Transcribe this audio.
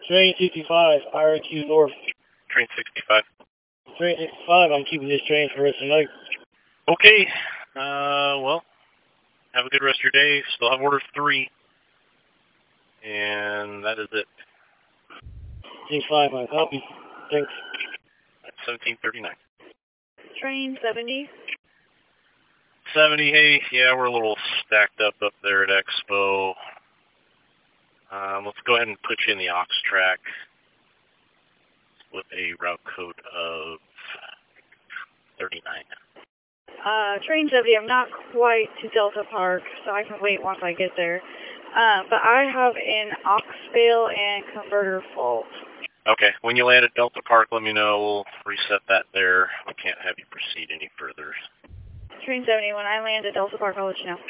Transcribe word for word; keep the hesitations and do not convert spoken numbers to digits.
Train sixty-five, I R Q North. Train sixty-five. Train sixty-five, I'm keeping this train for the rest of the night. Okay. Uh, well, have a good rest of your day. Still have order three. And that is it. sixty-five, I copy. Thanks. seventeen thirty-nine. Train seventy. seventy, hey, yeah, we're a little stacked up up there at Expo. Um, let's go ahead and put you in the Ox track with a route code of thirty-nine. Uh, train seventy, I'm not quite to Delta Park, so I can wait once I get there. Uh, but I have an aux fail and converter fault. Okay, when you land at Delta Park, let me know. We'll reset that there. We can't have you proceed any further. Train seventy, when I land at Delta Park, I'll let you know.